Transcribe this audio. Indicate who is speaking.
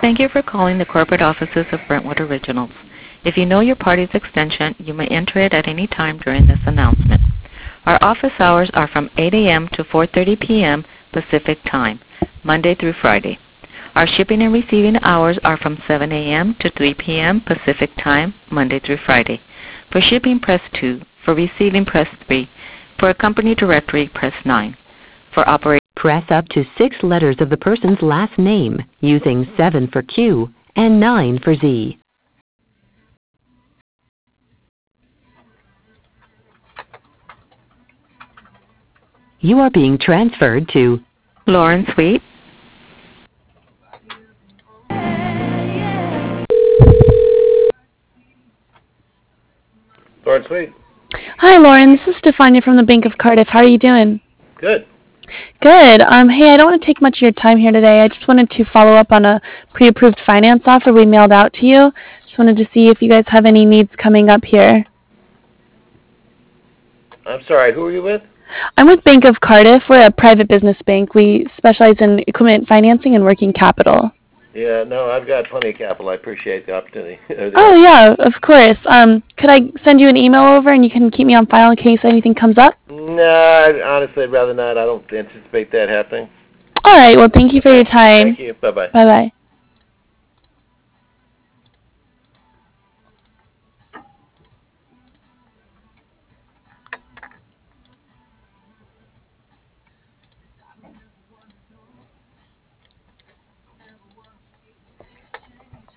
Speaker 1: Thank you for calling the corporate offices of Brentwood Originals. If you know your party's extension, you may enter it at any time during this announcement. Our office hours are from 8 a.m. to 4:30 p.m. Pacific Time, Monday through Friday. Our shipping and receiving hours are from 7 a.m. to 3 p.m. Pacific Time, Monday through Friday. For shipping, press 2. For receiving, press 3. For a company directory, press 9. For operating,
Speaker 2: Press up to 6 letters of the person's last name using 7 for Q and 9 for Z. You are being transferred to
Speaker 1: Lauren Sweet.
Speaker 3: Lauren Sweet.
Speaker 4: Hi, Lauren. This is Stefania from the Bank of Cardiff. How are you doing?
Speaker 3: Good.
Speaker 4: Good. Hey, I don't want to take much of your time here today. I just wanted to follow up on a pre-approved finance offer we mailed out to you. Just wanted to see if you guys have any needs coming up here.
Speaker 3: I'm sorry, who are you with?
Speaker 4: I'm with Bank of Cardiff. We're a private business bank. We specialize in equipment financing and working capital.
Speaker 3: Yeah, no, I've got plenty of capital. I appreciate the opportunity.
Speaker 4: Oh, yeah, of course. Could I send you an email over and you can keep me on file in case anything comes up?
Speaker 3: No, honestly, I'd rather not. I don't anticipate that happening.
Speaker 4: All right. Well, thank you for your time.
Speaker 3: Thank you. Bye-bye.
Speaker 4: Bye-bye.